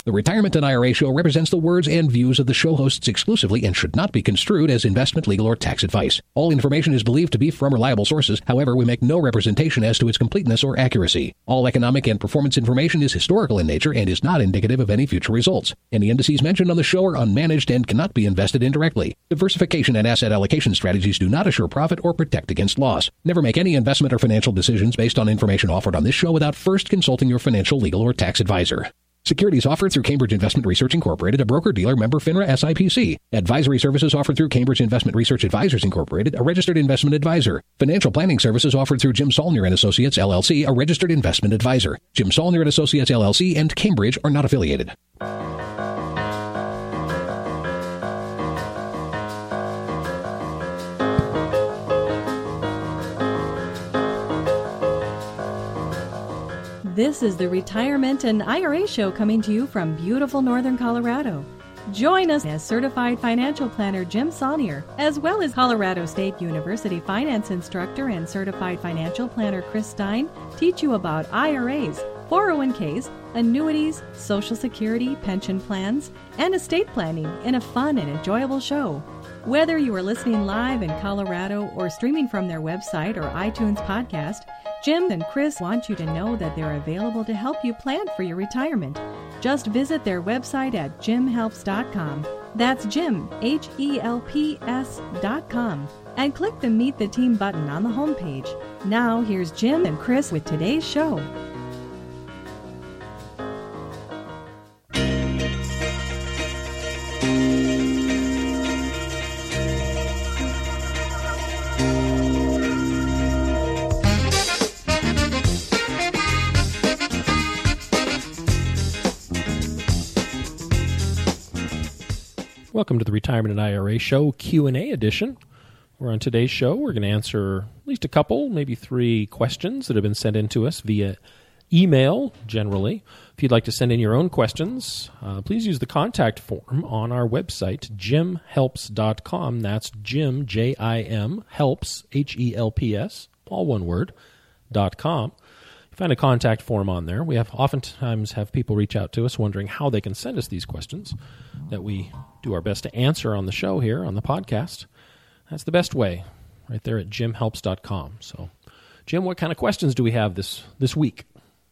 The Retirement and IRA Show represents the words and views of the show hosts exclusively and should not be construed as investment, legal, or tax advice. All information is believed to be from reliable sources. However, we make no representation as to its completeness or accuracy. All economic and performance information is historical in nature and is not indicative of any future results. Any indices mentioned on the show are unmanaged and cannot be invested indirectly. Diversification and asset allocation strategies do not assure profit or protect against loss. Never make any investment or financial decisions based on information offered on this show without first consulting your financial, legal, or tax advisor. Securities offered through Cambridge Investment Research Incorporated, a broker-dealer member FINRA SIPC. Advisory services offered through Cambridge Investment Research Advisors Incorporated, a registered investment advisor. Financial planning services offered through Jim Saulnier and Associates LLC, a registered investment advisor. Jim Saulnier and Associates LLC and Cambridge are not affiliated. This is the Retirement and IRA Show coming to you from beautiful northern Colorado. Join us as Certified Financial Planner Jim Saulnier, as well as Colorado State University Finance Instructor and Certified Financial Planner Chris Stein, teach you about IRAs, 401ks, annuities, Social Security, pension plans, and estate planning in a fun and enjoyable show. Whether you are listening live in Colorado or streaming from their website or iTunes podcast, Jim and Chris want you to know that they're available to help you plan for your retirement. Just visit their website at jimhelps.com. That's Jim, HELPS.com. And click the Meet the Team button on the homepage. Now, here's Jim and Chris with today's show. Welcome to the Retirement and IRA Show Q&A edition. Where on today's show, we're going to answer at least a couple, maybe 3 questions that have been sent in to us via email, generally. If you'd like to send in your own questions, please use the contact form on our website, jimhelps.com. That's Jim, J-I-M, helps, H-E-L-P-S, all one word, .com. You find a contact form on there. We oftentimes have people reach out to us wondering how they can send us these questions that we do our best to answer on the show here on the podcast. That's the best way, right there at jimhelps.com. So, Jim, what kind of questions do we have this week?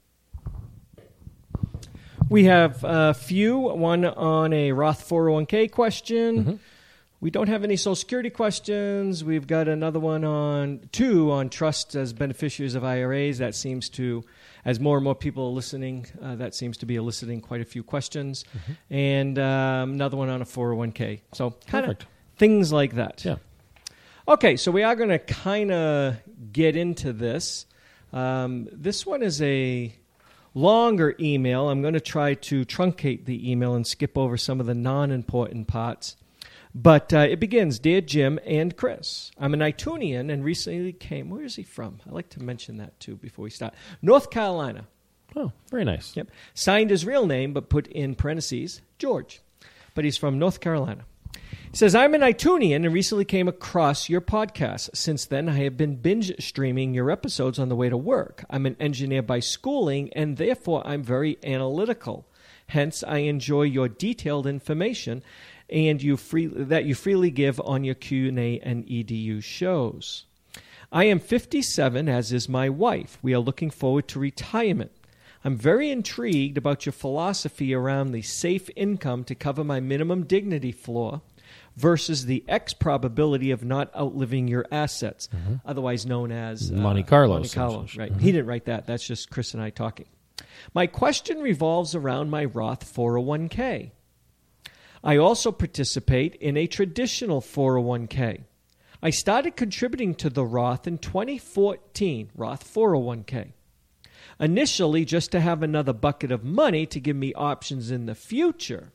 We have a few. One on a Roth 401k question. Mm-hmm. We don't have any Social Security questions. We've got another one on trusts as beneficiaries of IRAs. That seems to, as more and more people are listening, that seems to be eliciting quite a few questions. Mm-hmm. And another one on a 401k. So kind of things like that. Yeah. Okay, so we are going to kind of get into this. This one is a longer email. I'm going to try to truncate the email and skip over some of the non-important parts. But it begins, Dear Jim and Chris, I'm an Itunian and recently came, where is he from? I like to mention that too before we start. North Carolina. Oh, very nice. Yep. Signed his real name, but put in parentheses, George. But he's from North Carolina. He says, I'm an Itunian and recently came across your podcast. Since then, I have been binge streaming your episodes on the way to work. I'm an engineer by schooling, and therefore I'm very analytical. Hence, I enjoy your detailed information and that you freely give on your Q&A and EDU shows. I am 57, as is my wife. We are looking forward to retirement. I'm very intrigued about your philosophy around the safe income to cover my minimum dignity floor versus the X probability of not outliving your assets, otherwise known as Monte Carlo. Monte Carlo, right. He didn't write that. That's just Chris and I talking. My question revolves around my Roth 401k. I also participate in a traditional 401k. I started contributing to the Roth in 2014, Roth 401k. Initially, just to have another bucket of money to give me options in the future.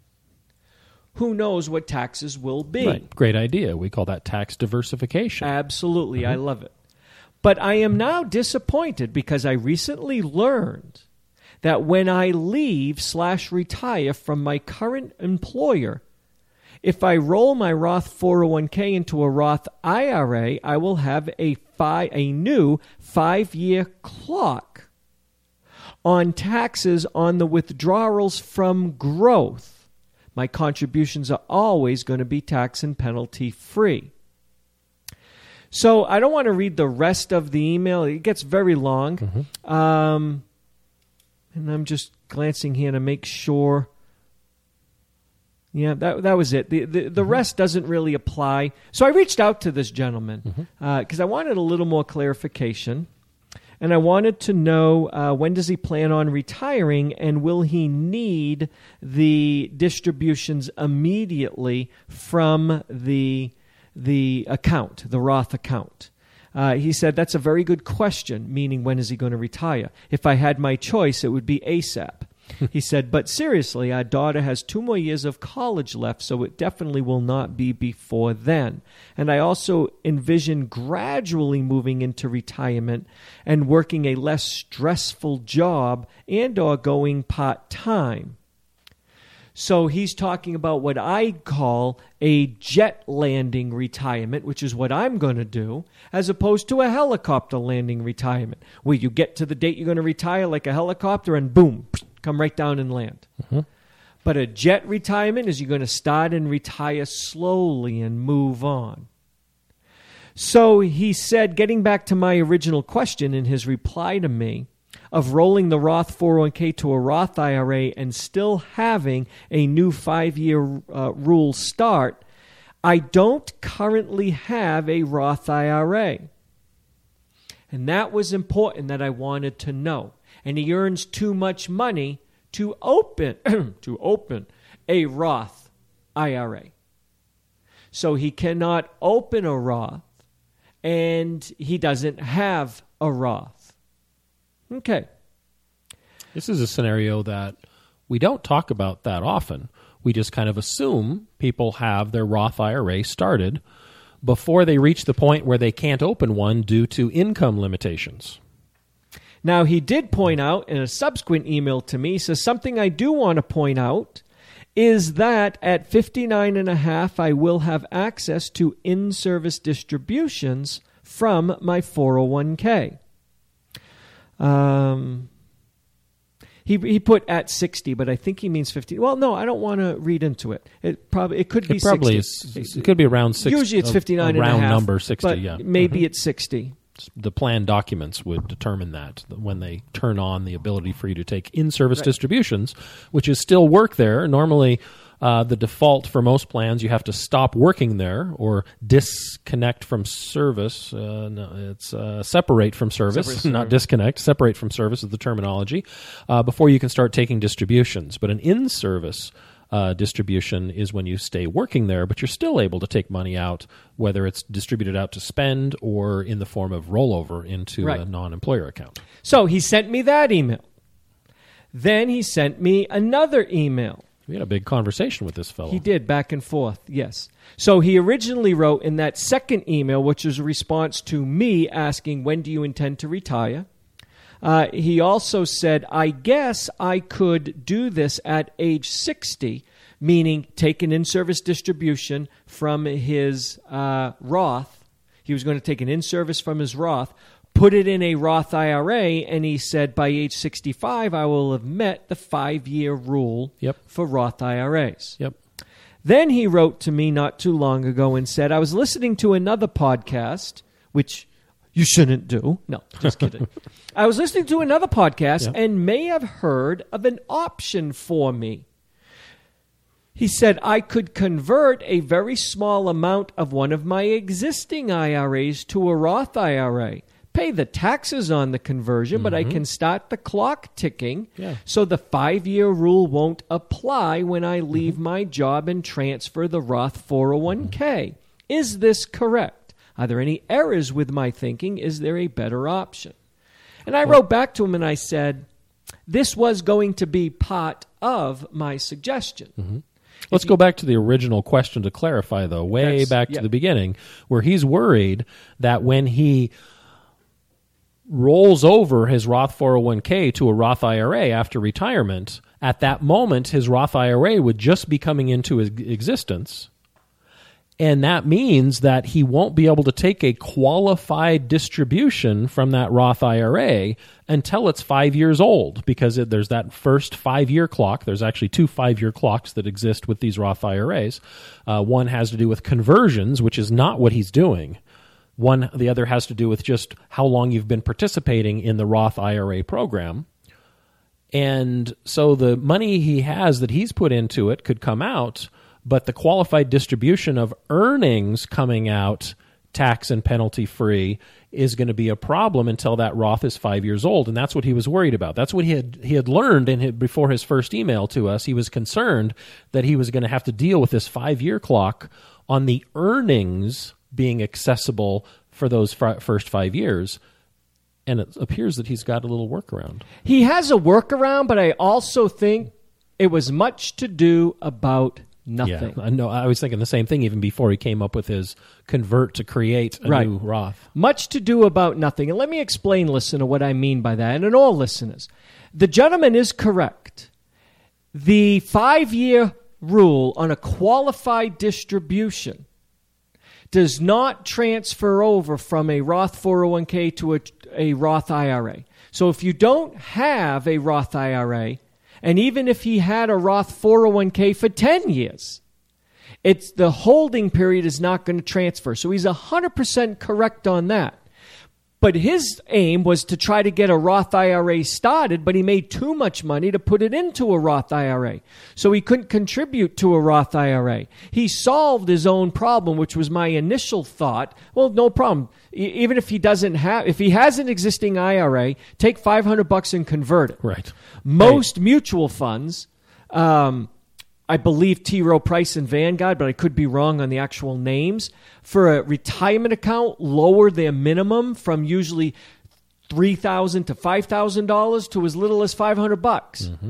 Who knows what taxes will be? Right. Great idea. We call that tax diversification. Absolutely. I love it. But I am now disappointed because I recently learned that when I leave/retire from my current employer, if I roll my Roth 401k into a Roth IRA, I will have a new 5-year clock. on taxes on the withdrawals from growth, my contributions are always going to be tax and penalty free. So I don't want to read the rest of the email. It gets very long. And I'm just glancing here to make sure. Yeah, that was it. The rest doesn't really apply. So I reached out to this gentleman because I wanted a little more clarification. And I wanted to know when does he plan on retiring, and will he need the distributions immediately from the account, the Roth account? He said, that's a very good question, meaning when is he going to retire? If I had my choice, it would be ASAP. He said, but seriously, our daughter has 2 more years of college left, so it definitely will not be before then. And I also envision gradually moving into retirement and working a less stressful job and or going part-time. So he's talking about what I call a jet landing retirement, which is what I'm going to do, as opposed to a helicopter landing retirement, where you get to the date you're going to retire like a helicopter and boom, come right down and land. But a jet retirement is you're going to start and retire slowly and move on. So he said, getting back to my original question in his reply to me, of rolling the Roth 401k to a Roth IRA and still having a new 5-year rule start, I don't currently have a Roth IRA. And that was important that I wanted to know. And he earns too much money to open a Roth IRA. So he cannot open a Roth, and he doesn't have a Roth. Okay. This is a scenario that we don't talk about that often. We just kind of assume people have their Roth IRA started before they reach the point where they can't open one due to income limitations. Now, he did point out in a subsequent email to me, says something I do want to point out is that at 59 and a half, I will have access to in-service distributions from my 401k. He put at 60, but I think he means 50. Well, no, I don't want to read into it. It could be 60. It could be around 60. Usually it's 59 and a half. Round number 60, but yeah. Maybe it's 60. The plan documents would determine that when they turn on the ability for you to take in-service distributions, which is still work there. Normally, the default for most plans, you have to stop working there or disconnect from service. No, it's separate from service, not disconnect. Separate from service is the terminology before you can start taking distributions. But an in-service distribution is when you stay working there, but you're still able to take money out, whether it's distributed out to spend or in the form of rollover into a non-employer account. So he sent me that email. Then he sent me another email. We had a big conversation with this fellow. He did, back and forth, yes. So he originally wrote in that second email, which was a response to me asking, when do you intend to retire? He also said, I guess I could do this at age 60, meaning take an in-service distribution from his Roth. He was going to take an in-service from his Roth, put it in a Roth IRA, and he said by age 65, I will have met the 5-year rule for Roth IRAs. Then he wrote to me not too long ago and said, I was listening to another podcast, which you shouldn't do. No, just kidding. I was listening to another podcast and may have heard of an option for me. He said I could convert a very small amount of one of my existing IRAs to a Roth IRA. Pay the taxes on the conversion, but I can start the clock ticking so the 5-year rule won't apply when I leave my job and transfer the Roth 401k. Is this correct? Are there any errors with my thinking? Is there a better option? And I wrote back to him and I said, this was going to be part of my suggestion. Let's go back to the original question to clarify, though, way back to the beginning, where he's worried that when he rolls over his Roth 401k to a Roth IRA after retirement, at that moment his Roth IRA would just be coming into existence, And that means that he won't be able to take a qualified distribution from that Roth IRA until it's 5 years old, because there's that first 5-year clock. There's actually 2 5-year clocks that exist with these Roth IRAs. One has to do with conversions, which is not what he's doing. The other has to do with just how long you've been participating in the Roth IRA program. And so the money he has that he's put into it could come out, but the qualified distribution of earnings coming out tax and penalty free is going to be a problem until that Roth is 5 years old, and that's what he was worried about. That's what he had learned before his first email to us. He was concerned that he was going to have to deal with this 5-year clock on the earnings being accessible for those first 5 years. And it appears that he's got a little workaround. He has a workaround, but I also think it was much to do about nothing. Yeah, I know. I was thinking the same thing even before he came up with his convert to create a new Roth. Much to do about nothing. And let me explain, listener, what I mean by that, and all listeners. The gentleman is correct. The 5-year rule on a qualified distribution does not transfer over from a Roth 401k to a Roth IRA. So if you don't have a Roth IRA, and even if he had a Roth 401k for 10 years, the holding period is not going to transfer. So he's 100% correct on that. But his aim was to try to get a Roth IRA started, but he made too much money to put it into a Roth IRA. So he couldn't contribute to a Roth IRA. He solved his own problem, which was my initial thought. Well, no problem. Even if he if he has an existing IRA, take $500 and convert it. Right. Most mutual funds, I believe T. Rowe Price and Vanguard, but I could be wrong on the actual names, for a retirement account, lower their minimum from usually $3,000 to $5,000 to as little as $500. Mm-hmm.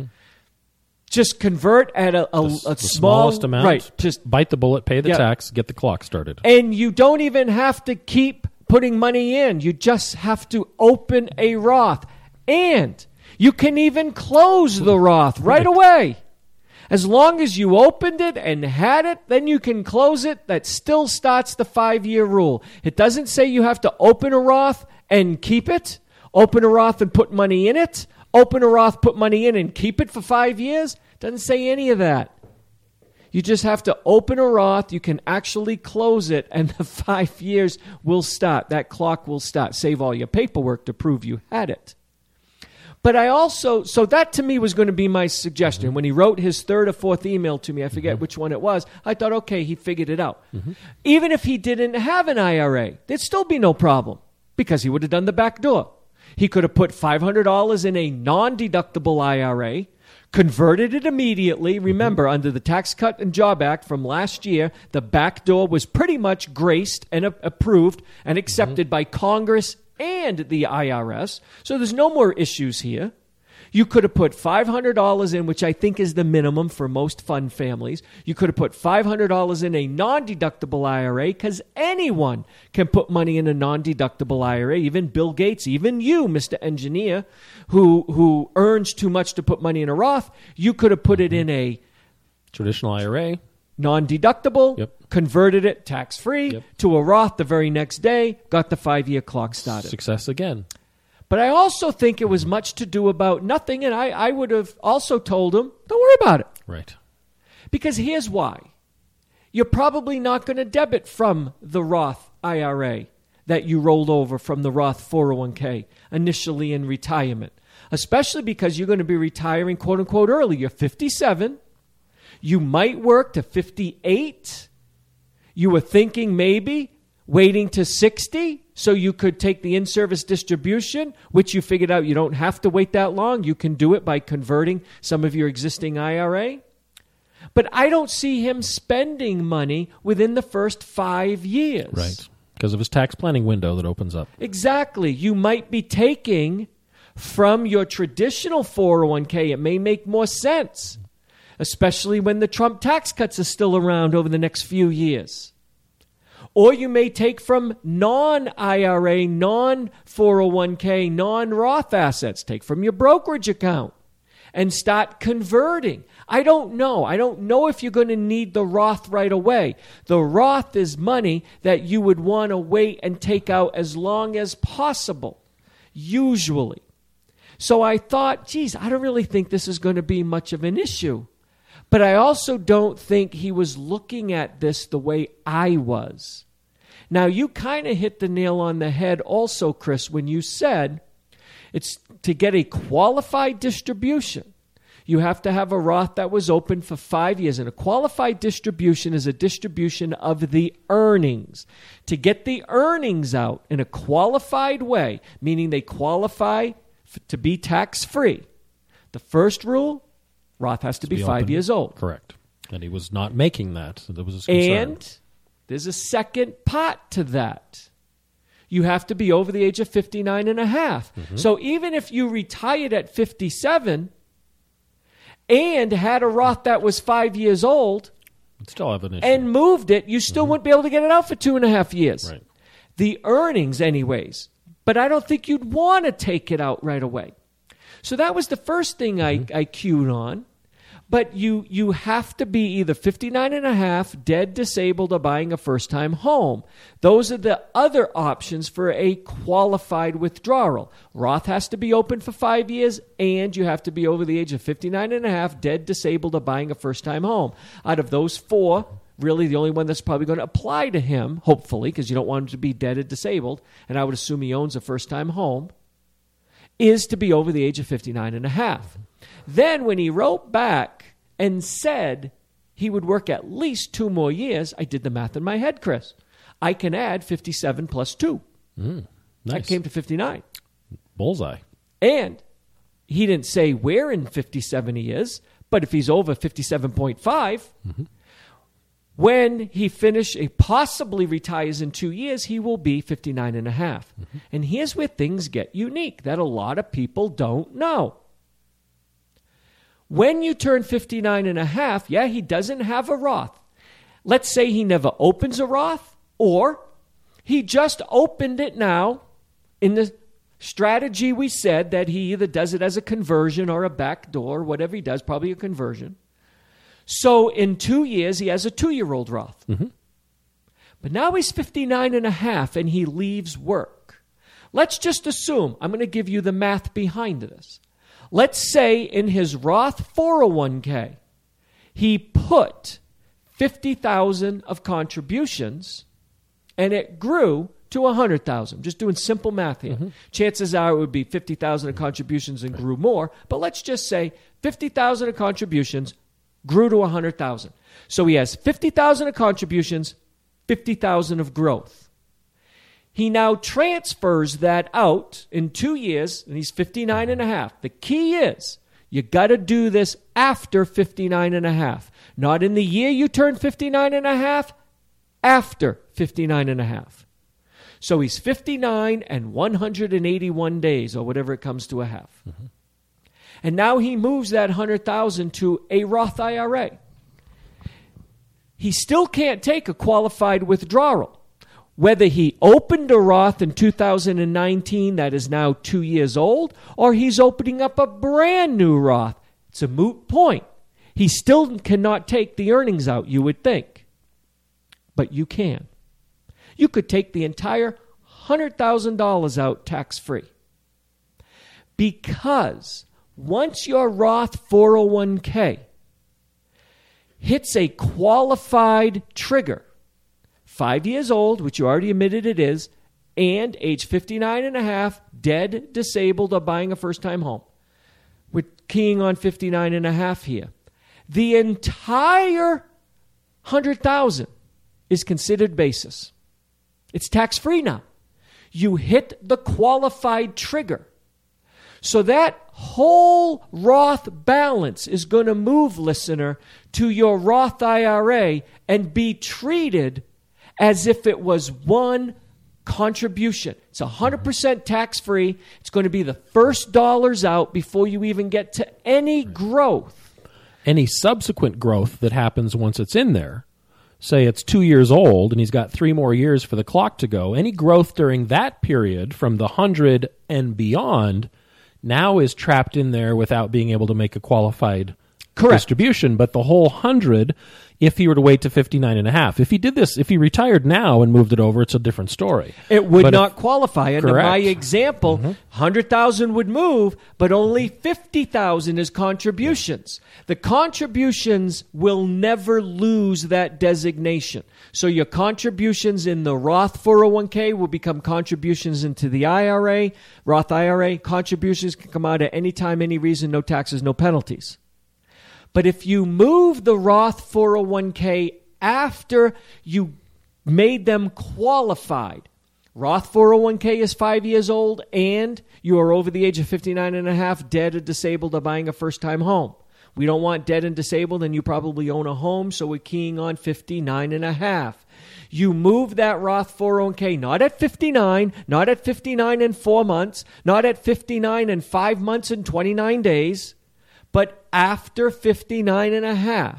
Just convert at a smallest amount. Right. Just bite the bullet, pay the tax, get the clock started. And you don't even have to keep putting money in. You just have to open a Roth. And you can even close the Roth right away. As long as you opened it and had it, then you can close it. That still starts the 5-year rule. It doesn't say you have to open a Roth and keep it, open a Roth and put money in it, open a Roth, put money in and keep it for 5 years. It doesn't say any of that. You just have to open a Roth. You can actually close it, and the 5 years will start. That clock will start. Save all your paperwork to prove you had it. But so that to me was going to be my suggestion. When he wrote his 3rd or 4th email to me, I forget which one it was, I thought, okay, he figured it out. Mm-hmm. Even if he didn't have an IRA, there'd still be no problem because he would have done the back door. He could have put $500 in a non-deductible IRA, converted it immediately. Remember, under the Tax Cut and Job Act from last year, the back door was pretty much graced and approved and accepted by Congress and the IRS. So there's no more issues here. You could have put $500 in, which I think is the minimum for most fund families. You could have put $500 in a non-deductible IRA, because anyone can put money in a non-deductible IRA, even Bill Gates, even you, Mr. Engineer, who earns too much to put money in a Roth. You could have put it in a traditional IRA, non-deductible, converted it tax-free to a Roth the very next day, got the 5-year clock started. Success again. But I also think it was much to do about nothing, and I would have also told him, don't worry about it. Right. Because here's why. You're probably not going to debit from the Roth IRA that you rolled over from the Roth 401k initially in retirement, especially because you're going to be retiring, quote-unquote, early. You're 57. You might work to 58. You were thinking maybe waiting to 60 so you could take the in-service distribution, which you figured out you don't have to wait that long. You can do it by converting some of your existing IRA. But I don't see him spending money within the first 5 years. Right, because of his tax planning window that opens up. Exactly. You might be taking from your traditional 401k. It may make more sense, especially when the Trump tax cuts are still around over the next few years. Or you may take from non-IRA, non-401k, non-Roth assets. Take from your brokerage account and start converting. I don't know. I don't know if you're going to need the Roth right away. The Roth is money that you would want to wait and take out as long as possible, usually. So I thought, geez, I don't really think this is going to be much of an issue. But I also don't think he was looking at this the way I was. Now, you kind of hit the nail on the head also, Chris, when you said it's to get a qualified distribution. You have to have a Roth that was open for 5 years. And a qualified distribution is a distribution of the earnings. To get the earnings out in a qualified way, meaning they qualify to be tax-free, the first rule, Roth has to be 5 years old. Correct. And he was not making that. So that was his concern. And there's a second part to that. You have to be over the age of 59 and a half. Mm-hmm. So even if you retired at 57 and had a Roth that was 5 years old you'd still have an issue. And moved it, you still wouldn't be able to get it out for 2.5 years. Right. The earnings anyways. But I don't think you'd want to take it out right away. So that was the first thing I cued on. But you have to be either 59 and a half, dead, disabled, or buying a first-time home. Those are the other options for a qualified withdrawal. Roth has to be open for 5 years, and you have to be over the age of 59 and a half, dead, disabled, or buying a first-time home. Out of those four, really the only one that's probably going to apply to him, hopefully, because you don't want him to be dead or disabled, and I would assume he owns a first-time home, is to be over the age of 59 and a half. Then when he wrote back and said he would work at least 2 more years, I did the math in my head, Chris. I can add 57 plus 2. Nice. That came to 59. Bullseye. And he didn't say where in 57 he is, but if he's over 57.5, when he possibly retires in 2 years, he will be 59 and a half. And here's where things get unique that a lot of people don't know. When you turn 59 and a half, he doesn't have a Roth. Let's say he never opens a Roth, or he just opened it now in the strategy we said that he either does it as a conversion or a backdoor, whatever he does, probably a conversion. So in 2 years, he has a 2-year-old Roth. But now he's 59 and a half and he leaves work. Let's just assume, I'm going to give you the math behind this. Let's say in his Roth 401k, he put $50,000 of contributions and it grew to $100,000. Just doing simple math here. Chances are it would be $50,000 of contributions and grew more, but let's just say $50,000 of contributions grew to $100,000. So he has $50,000 of contributions, $50,000 of growth. He now transfers that out in 2 years, and he's 59 and a half. The key is you got to do this after 59 and a half. Not in the year you turn 59 and a half, after 59 and a half. So he's 59 and 181 days, or whatever it comes to a half. And now he moves that $100,000 to a Roth IRA. He still can't take a qualified withdrawal. Whether he opened a Roth in 2019 that is now 2 years old, or he's opening up a brand new Roth, it's a moot point. He still cannot take the earnings out, you would think. But you can. You could take the entire $100,000 out tax-free. Because once your Roth 401k hits a qualified trigger, 5 years old, which you already admitted it is, and age 59 and a half, dead, disabled, or buying a first-time home. We're keying on 59 and a half here. The entire $100,000 is considered basis. It's tax-free now. You hit the qualified trigger. So that whole Roth balance is going to move, listener, to your Roth IRA and be treated as if it was one contribution. It's 100% tax-free. It's going to be the first dollars out before you even get to any growth. Any subsequent growth that happens once it's in there, say it's 2 years old and he's got 3 more years for the clock to go, any growth during that period from the 100 and beyond now is trapped in there without being able to make a qualified Correct. distribution. But the whole 100, if he were to wait to 59.5, if he did this, if he retired now and moved it over, it's a different story. It would But not qualify. Under Correct. my example, 100,000 would move, but only 50,000 is contributions. The contributions will never lose that designation. So your contributions in the Roth 401k will become contributions into the IRA, Roth IRA. Contributions can come out at any time, any reason, no taxes, no penalties. But if you move the Roth 401k after you made them qualified, Roth 401k is 5 years old and you are over the age of 59 and a half, dead or disabled or buying a first-time home. We don't want dead and disabled, and you probably own a home, so we're keying on 59 and a half. You move that Roth 401k not at 59, not at 59 and 4 months, not at 59 and 5 months and 29 days, but after 59 and a half.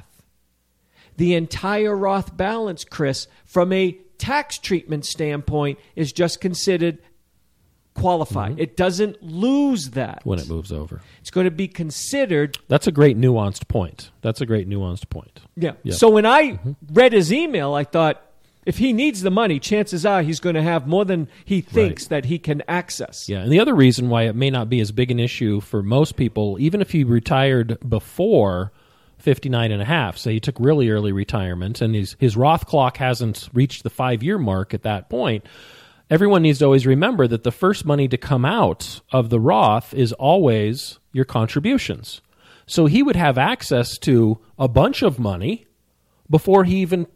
The entire Roth balance, Chris, from a tax treatment standpoint, is just considered qualified. It doesn't lose that. When it moves over. It's going to be considered. That's a great nuanced point. Yeah. Yep. So when I read his email, I thought, if he needs the money, chances are he's going to have more than he thinks that he can access. Yeah, and the other reason why it may not be as big an issue for most people, even if he retired before 59 and a half, say he took really early retirement and his Roth clock hasn't reached the 5-year mark at that point, everyone needs to always remember that the first money to come out of the Roth is always your contributions. So he would have access to a bunch of money before he even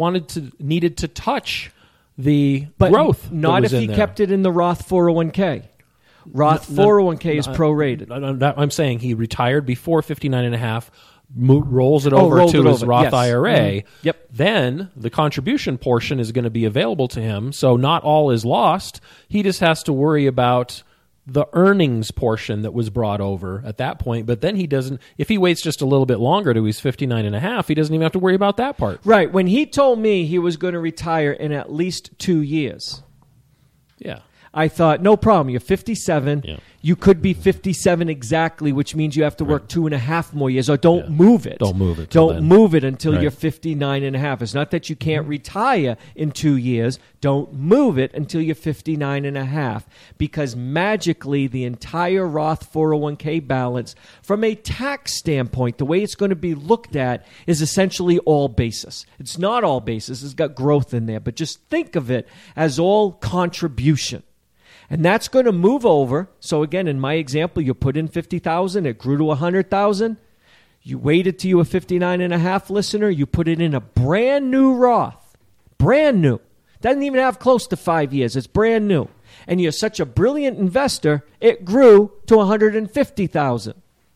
needed to touch the growth. Not if he kept it in the Roth 401k. Roth 401k is prorated. I'm saying he retired before 59 and a half, rolls it over to his Roth IRA. Yep. Then the contribution portion is going to be available to him. So not all is lost. He just has to worry about the earnings portion that was brought over at that point. But then he doesn't, if he waits just a little bit longer to his 59 and a half, he doesn't even have to worry about that part. Right. When he told me he was going to retire in at least 2 years. Yeah. I thought, no problem. You're 57. Yeah. You could be 57 exactly, which means you have to work 2.5 more years. Or don't move it. Don't move it. Don't move it until you're 59 and a half. It's not that you can't retire in 2 years. Don't move it until you're 59 and a half. Because magically, the entire Roth 401k balance, from a tax standpoint, the way it's going to be looked at is essentially all basis. It's not all basis. It's got growth in there. But just think of it as all contribution. And that's going to move over. So again, in my example, you put in 50,000, it grew to 100,000. You waited till you were 59 and a half, listener. You put it in a brand new Roth. Brand new. Doesn't even have close to 5 years. It's brand new. And you're such a brilliant investor, it grew to 150,000.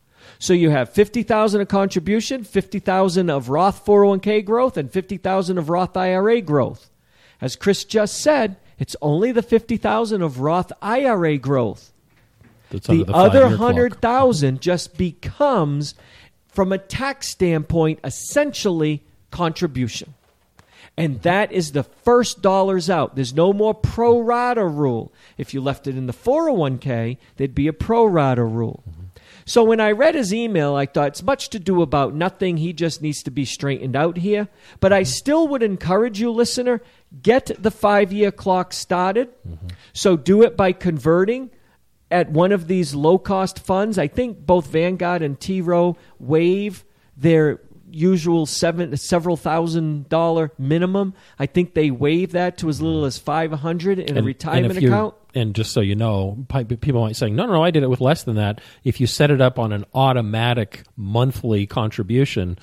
So you have 50,000 of contribution, 50,000 of Roth 401k growth, and 50,000 of Roth IRA growth. As Chris just said, it's only the 50,000 of Roth IRA growth. The other 100,000 just becomes, from a tax standpoint, essentially contribution. And that is the first dollars out. There's no more pro rata rule. If you left it in the 401k, there'd be a pro rata rule. So when I read his email, I thought it's much to do about nothing. He just needs to be straightened out here. But I still would encourage you, listener, get the 5-year clock started. So do it by converting at one of these low-cost funds. I think both Vanguard and T. Rowe waive their usual several $1,000 minimum. I think they waive that to as little as $500 in a retirement account. And just so you know, people might say, no, I did it with less than that. If you set it up on an automatic monthly contribution,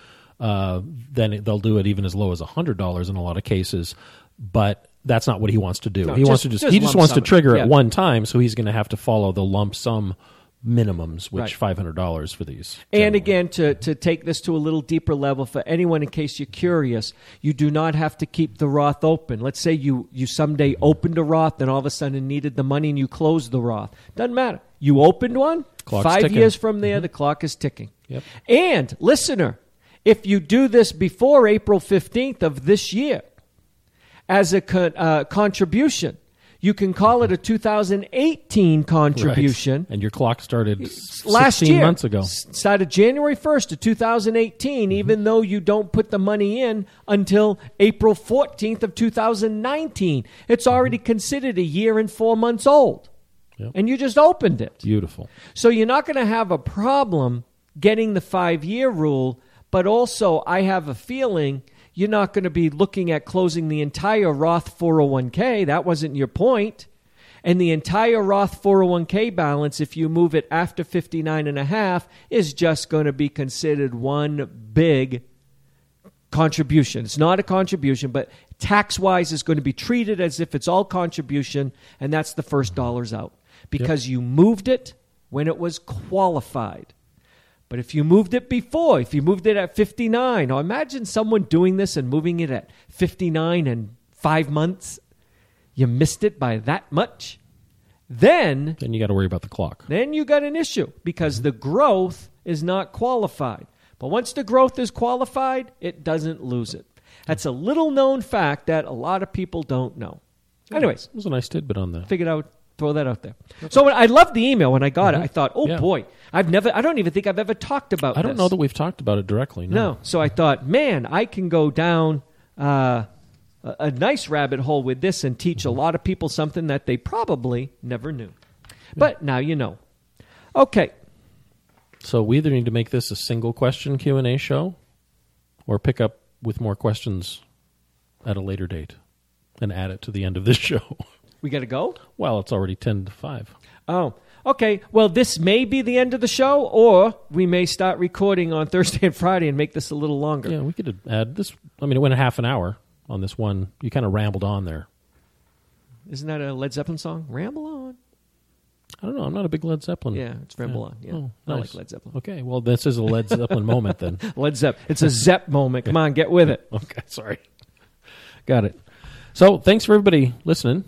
then they'll do it even as low as $100 in a lot of cases. But that's not what he wants to do. No, he just wants to trigger it one time, so he's going to have to follow the lump sum minimums, which $500 for these. And again, to take this to a little deeper level for anyone, in case you're curious, you do not have to keep the Roth open. Let's say you someday opened a Roth, then all of a sudden needed the money and you closed the Roth. Doesn't matter. You opened one, Clock's 5 ticking. years from there, the clock is ticking. Yep. And, listener, if you do this before April 15th of this year as a contribution, You can call it a 2018 contribution. Right. And your clock started last 16 year, months ago. Started January 1st of 2018, even though you don't put the money in until April 14th of 2019. It's already considered a year and 4 months old. Yep. And you just opened it. Beautiful. So you're not going to have a problem getting the 5-year rule, but also I have a feeling you're not going to be looking at closing the entire Roth 401k. That wasn't your point. And the entire Roth 401k balance, if you move it after 59.5, is just going to be considered one big contribution. It's not a contribution, but tax-wise is going to be treated as if it's all contribution, and that's the first dollars out. Because you moved it when it was qualified. But if you moved it before, if you moved it at 59, or imagine someone doing this and moving it at 59 and 5 months, you missed it by that much, then you got to worry about the clock. Then you got an issue because the growth is not qualified. But once the growth is qualified, it doesn't lose it. That's a little known fact that a lot of people don't know. Anyways. It was a nice tidbit on that. Figured out. Throw that out there. So I loved the email when I got it. I thought, boy, I don't even think I've ever talked about this. I don't know that we've talked about it directly. No. So I thought, man, I can go down a nice rabbit hole with this and teach a lot of people something that they probably never knew. But now you know. Okay. So we either need to make this a single question Q&A show or pick up with more questions at a later date and add it to the end of this show. We got to go? Well, it's already 10 to 5. Oh, okay. Well, this may be the end of the show, or we may start recording on Thursday and Friday and make this a little longer. Yeah, we could add this. I mean, it went a half an hour on this one. You kind of rambled on there. Isn't that a Led Zeppelin song? Ramble on. I don't know. I'm not a big Led Zeppelin. Yeah, it's Ramble on. Yeah. Oh, I nice. like Led Zeppelin. Okay, well, this is a Led Zeppelin moment then. Led Zeppelin. It's a Zepp moment. Come on, get with it. Okay, sorry. Got it. So thanks for everybody listening.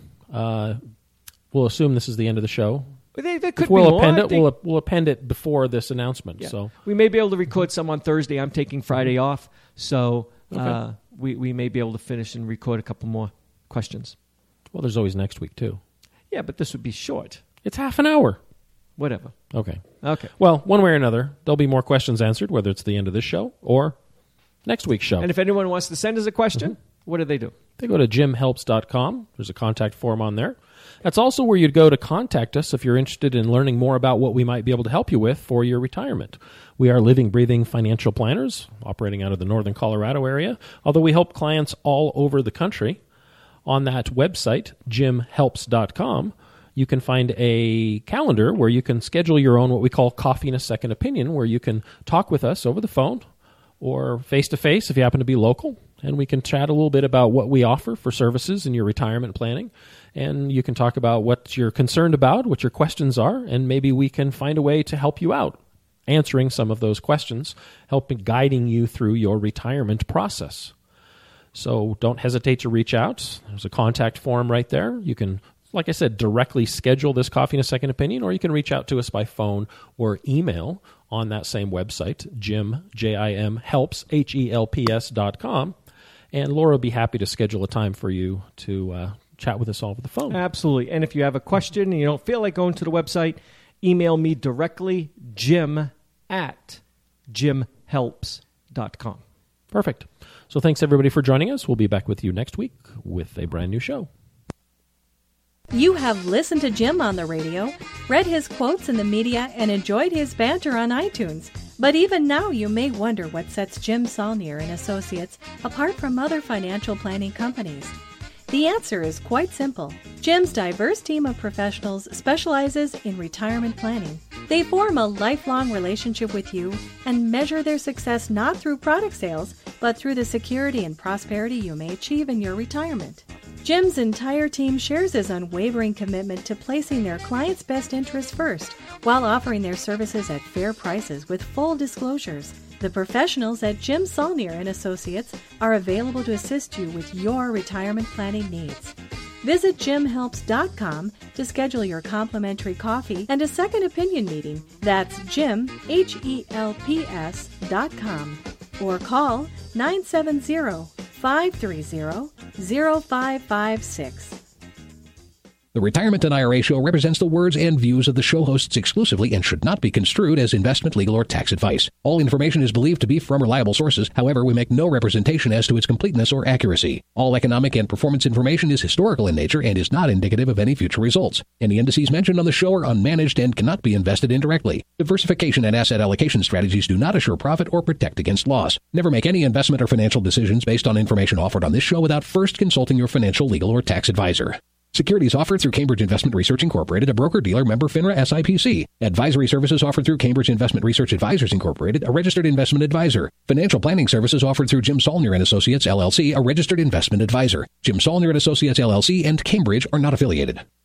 We'll assume this is the end of the show. There could we'll be more. append it. We'll append it before this announcement. Yeah. So we may be able to record some on Thursday. I'm taking Friday off, so we may be able to finish and record a couple more questions. Well, there's always next week too. Yeah, but this would be short. It's half an hour. Whatever. Okay. Okay. Well, one way or another, there'll be more questions answered, whether it's the end of this show or next week's show. And if anyone wants to send us a question, what do they do? They go to jimhelps.com. There's a contact form on there. That's also where you'd go to contact us if you're interested in learning more about what we might be able to help you with for your retirement. We are living, breathing financial planners operating out of the northern Colorado area, although we help clients all over the country. On that website, jimhelps.com, you can find a calendar where you can schedule your own what we call Coffee and a Second Opinion, where you can talk with us over the phone or face-to-face if you happen to be local. And we can chat a little bit about what we offer for services in your retirement planning. And you can talk about what you're concerned about, what your questions are, and maybe we can find a way to help you out answering some of those questions, helping guiding you through your retirement process. So don't hesitate to reach out. There's a contact form right there. You can, like I said, directly schedule this Coffee and a Second Opinion, or you can reach out to us by phone or email on that same website, jimhelps, HELPS.com. And Laura will be happy to schedule a time for you to chat with us all over the phone. Absolutely. And if you have a question and you don't feel like going to the website, email me directly, jim@jimhelps.com. Perfect. So thanks, everybody, for joining us. We'll be back with you next week with a brand new show. You have listened to Jim on the radio, read his quotes in the media, and enjoyed his banter on iTunes. But even now, you may wonder what sets Jim Saulnier and Associates apart from other financial planning companies. The answer is quite simple. Jim's diverse team of professionals specializes in retirement planning. They form a lifelong relationship with you and measure their success not through product sales, but through the security and prosperity you may achieve in your retirement. Jim's entire team shares his unwavering commitment to placing their clients' best interests first, while offering their services at fair prices with full disclosures. The professionals at Jim Saulnier and Associates are available to assist you with your retirement planning needs. Visit jimhelps.com to schedule your complimentary coffee and a second opinion meeting. That's Jim, HELPS.com. Or call 970-530-0556. The Retirement and IRA Show represents the words and views of the show hosts exclusively and should not be construed as investment, legal, or tax advice. All information is believed to be from reliable sources. However, we make no representation as to its completeness or accuracy. All economic and performance information is historical in nature and is not indicative of any future results. Any indices mentioned on the show are unmanaged and cannot be invested indirectly. Diversification and asset allocation strategies do not assure profit or protect against loss. Never make any investment or financial decisions based on information offered on this show without first consulting your financial, legal, or tax advisor. Securities offered through Cambridge Investment Research Incorporated, a broker-dealer member FINRA SIPC. Advisory services offered through Cambridge Investment Research Advisors Incorporated, a registered investment advisor. Financial planning services offered through Jim Saulnier & Associates, LLC, a registered investment advisor. Jim Saulnier & Associates, LLC, and Cambridge are not affiliated.